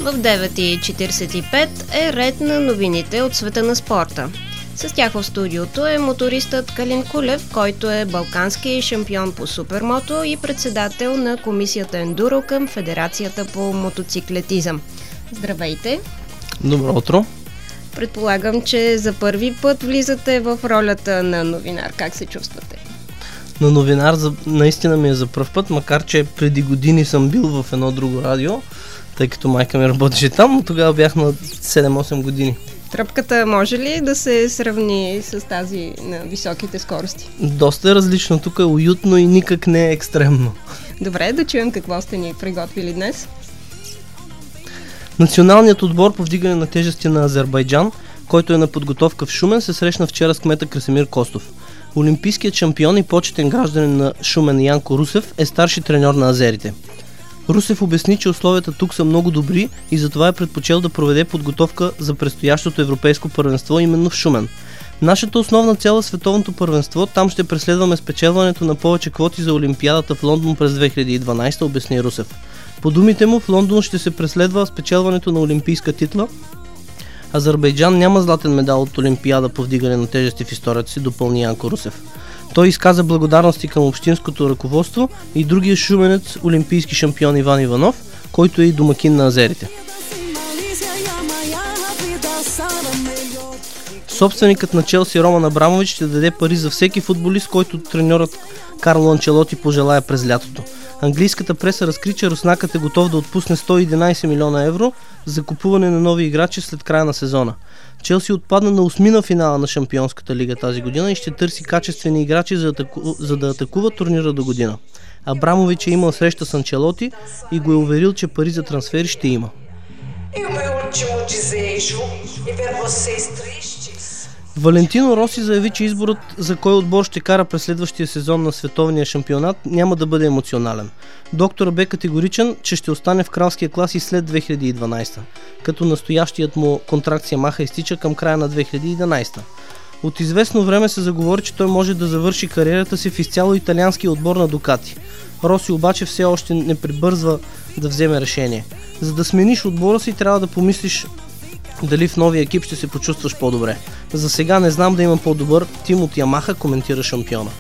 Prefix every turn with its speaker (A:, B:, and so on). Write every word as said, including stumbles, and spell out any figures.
A: В девет и четиридесет и пет е ред на новините от света на спорта. С тях в студиото е мотористът Калин Кулев, който е балкански шампион по супермото и председател на комисията Ендуро към Федерацията по мотоциклетизъм. Здравейте!
B: Добро утро!
A: Предполагам, че за първи път влизате в ролята на новинар. Как се чувствате?
B: На новинар за, наистина ми е за пръв път, макар че преди години съм бил в едно друго радио, тъй като майка ми работеше там, но тогава бях на седем-осем години.
A: Тръпката може ли да се сравни с тази на високите скорости?
B: Доста е различно, тук е уютно и никак не е екстремно.
A: Добре, да чуем какво сте ни приготвили днес.
B: Националният отбор по вдигане на тежести на Азербайджан, който е на подготовка в Шумен, се срещна вчера с кмета Красимир Костов. Олимпийският шампион и почетен гражданин на Шумен Янко Русев е старши треньор на азерите. Русев обясни, че условията тук са много добри и затова е предпочел да проведе подготовка за предстоящото европейско първенство именно в Шумен. Нашата основна цел е световното първенство, там ще преследваме спечелването на повече квоти за Олимпиадата в Лондон през две хиляди и дванадесета, обясни Русев. По думите му, в Лондон ще се преследва спечелването на олимпийска титла. Азербайджан няма златен медал от Олимпиада по вдигане на тежести в историята си, допълни Янко Русев. Той изказа благодарности към общинското ръководство и другия шуменец, олимпийски шампион Иван Иванов, който е и домакин на азерите. Собственикът на Челси Роман Абрамович ще даде пари за всеки футболист, който треньорът Карло Анчелоти пожелая през лятото. Английската преса разкри, че руснакът е готов да отпусне сто и единадесет милиона евро за купуване на нови играчи след края на сезона. Челси отпадна на осмина финала на Шампионската лига тази година и ще търси качествени играчи, за, атаку... за да атакува турнира до година. Абрамович е имал среща с Анчелоти и го е уверил, че пари за трансфери ще има. Валентино Роси заяви, че изборът за кой отбор ще кара през следващия сезон на световния шампионат няма да бъде емоционален. Доктор бе категоричен, че ще остане в кралския клас и след две хиляди и дванадесета, като настоящият му контракт с Ямаха изтича към края на две хиляди и единадесета. От известно време се заговори, че той може да завърши кариерата си в изцяло италианския отбор на Дукати. Роси обаче все още не прибързва да вземе решение. За да смениш отбора си, трябва да помислиш дали в новия екип ще се почувстваш по-добре. За сега не знам да имам по-добър тим от Ямаха, коментира шампиона.